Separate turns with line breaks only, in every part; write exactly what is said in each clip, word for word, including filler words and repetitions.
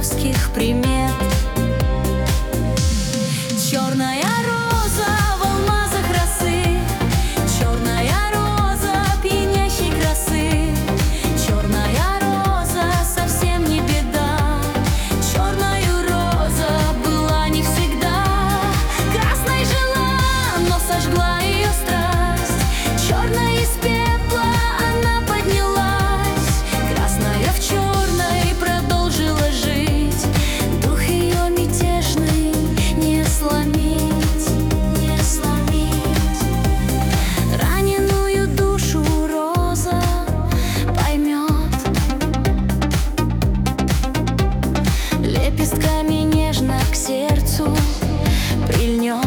отцовских примет. Черная роза в алмазах росы, черная роза пьянящей красы, черная роза совсем не беда, черною роза была не всегда. Красной жила, но сожгла ее страсть, черная из пепла она поднялась, красная в черной продолжила жить, дух ее мятежный не сломить, не сломить. Раненую душу роза поймет, лепестками нежно к сердцу прильнет,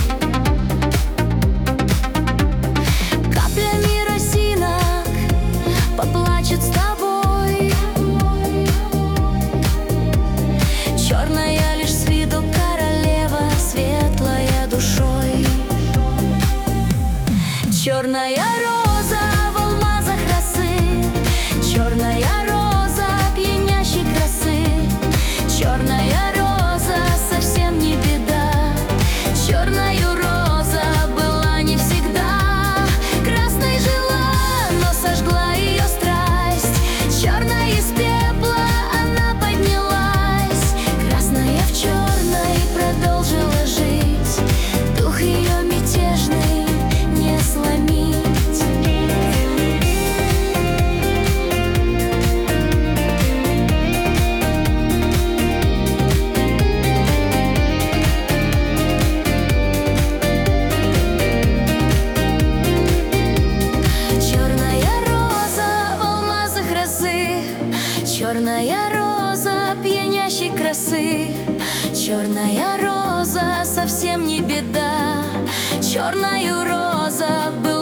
каплями росинок поплачет с тобой. Черная лишь с виду королева, светлая душой. Черная роза в алмазах росы, черная роза пьянящей красы, черная роза совсем не беда, черною роза была не всегда. Красной жила, но сожгла ее страсть, черная из пепла она поднялась, красная в черной продолжила жить, дух ее мятежный не сломить. Черная роза в алмазах росы, черная роза пьянящей красы, черная роза совсем не беда, черною роза была